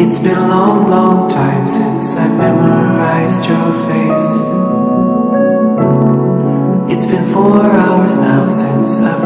It's been a long, long time since I've memorized your face. It's been 4 hours now since I've